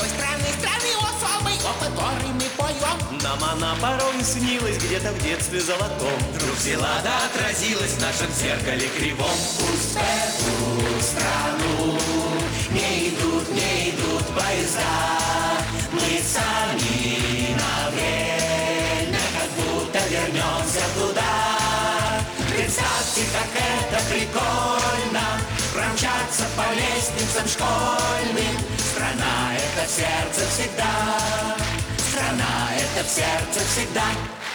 той страны особый, о которой мы поем. Нам она порой снилась где-то в детстве золотом. Вдруг взяла да отразилась в нашем зеркале кривом. Пусть в эту страну не идут поезда, мы сами на время как будто вернемся туда. Представьте, как это прикольно, промчаться по лестницам школьным. Страна — это в сердце всегда, страна — это в сердце всегда.